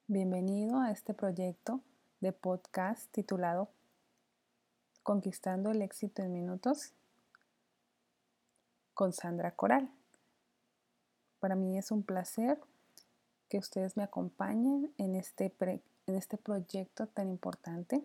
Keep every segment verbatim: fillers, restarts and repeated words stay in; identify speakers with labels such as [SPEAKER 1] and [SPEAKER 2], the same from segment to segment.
[SPEAKER 1] Bienvenido a este proyecto de podcast titulado Conquistando el éxito en minutos con Sandra Coral. Para mí es un placer que ustedes me acompañen en este, pre, en este proyecto tan importante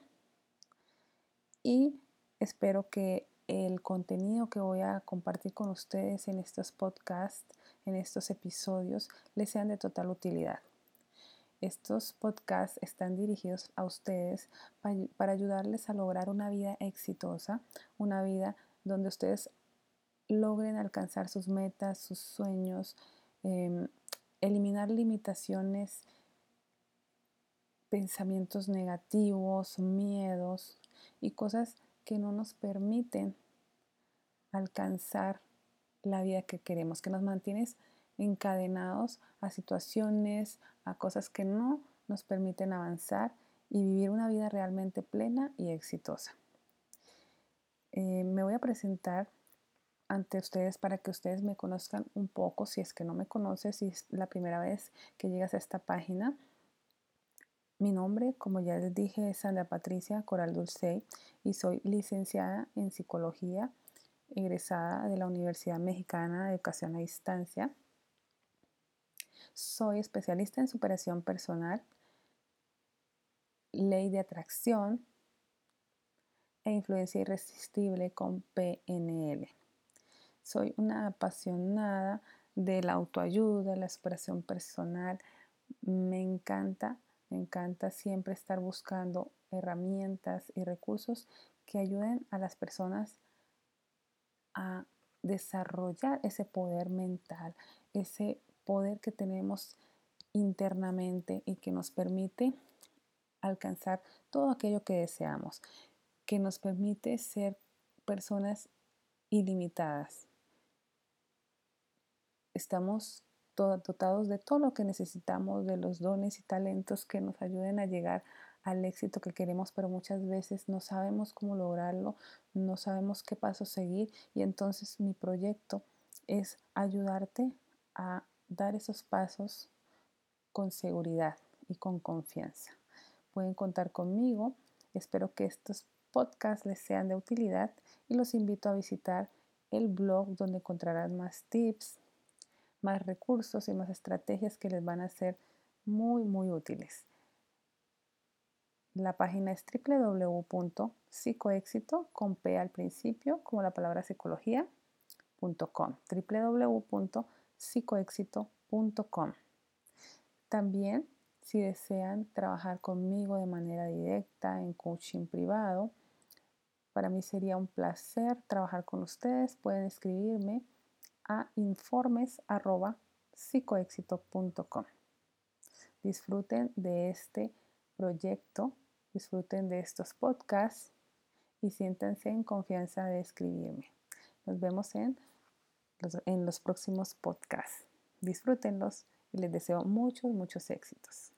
[SPEAKER 1] y espero que el contenido que voy a compartir con ustedes en estos podcasts, en estos episodios, les sean de total utilidad. Estos podcasts están dirigidos a ustedes para ayudarles a lograr una vida exitosa, una vida donde ustedes logren alcanzar sus metas, sus sueños, eh, eliminar limitaciones, pensamientos negativos, miedos y cosas que no nos permiten alcanzar la vida que queremos, que nos mantienen encadenados a situaciones, a cosas que no nos permiten avanzar y vivir una vida realmente plena y exitosa. Eh, me voy a presentar ante ustedes para que ustedes me conozcan un poco, si es que no me conoces, si es la primera vez que llegas a esta página. Mi nombre, como ya les dije, es Sandra Patricia Coral Dulcey y soy licenciada en Psicología, egresada de la Universidad Mexicana de Educación a Distancia. Soy especialista en superación personal, ley de atracción e influencia irresistible con P N L. Soy una apasionada de la autoayuda, la superación personal. Me encanta, me encanta siempre estar buscando herramientas y recursos que ayuden a las personas a desarrollar ese poder mental, ese poder que tenemos internamente y que nos permite alcanzar todo aquello que deseamos, que nos permite ser personas ilimitadas. Estamos dotados de todo lo que necesitamos, de los dones y talentos que nos ayuden a llegar al éxito que queremos, pero muchas veces no sabemos cómo lograrlo, no sabemos qué paso seguir, y entonces mi proyecto es ayudarte a dar esos pasos con seguridad y con confianza. Pueden contar conmigo. Espero que estos podcasts les sean de utilidad y los invito a visitar el blog donde encontrarán más tips, más recursos y más estrategias que les van a ser muy, muy útiles. La página es doble u doble u doble u punto psicoéxito, con P al principio, como la palabra psicología, punto com, doble u doble u doble u punto psicoéxito punto com. También, si desean trabajar conmigo de manera directa en coaching privado, para mí sería un placer trabajar con ustedes. Pueden escribirme a informes arroba psicoéxito punto com. Disfruten de este proyecto, disfruten de estos podcasts y siéntanse en confianza de escribirme. Nos vemos en los, en los próximos podcasts. Disfrútenlos y les deseo muchos, muchos éxitos.